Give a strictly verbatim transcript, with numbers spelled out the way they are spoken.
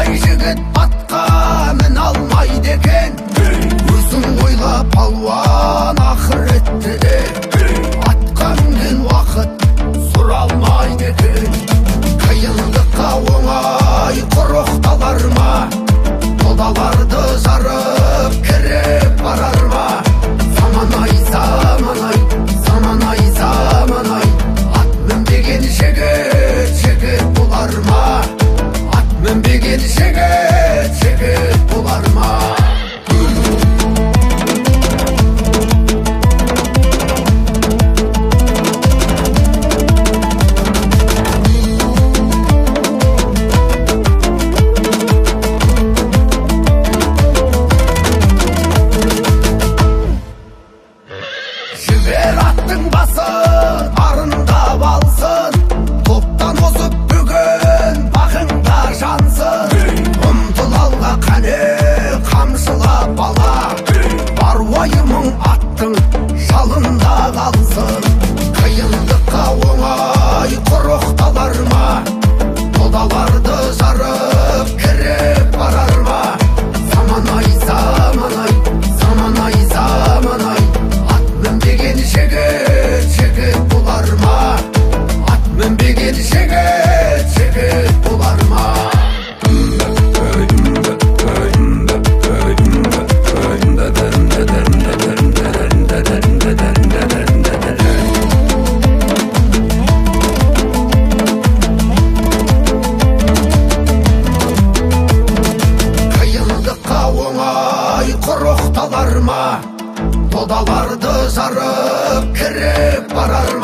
жігіт атқа мін алмайды екен. Өзің ойла палуан ақыретті де, атқа мінген уақыт сұралмайды екен. Қиындыққа оңай құрықталар ма, тодаларды жарып кіріп барар ма? Заман-ай, заман-ай, заман-ай, заман-ай, ат мінбеген жігіт, жігіт болар ма? Ат мінбеген жігіт, жігіт болар ма? Жібер аттың басын, арындап алсын, топтан озып бүгін бағыңда жансын. Ұмтыл алға қане, қамшылап бала, бар уайымың аттың жалында қалсын. Қиындыққа оңай құрықталар ма, тодаларды жарып кіріп барар ма? Заман-ай, заман-ай, заман-ай, заман-ай, ат мінбеген жігіт, жігіт болар ма? Ат мінбеген жігіт, жігіт болар ма? Қиындыққа оңай құрықталар ма, тодаларды жарып кіріп барар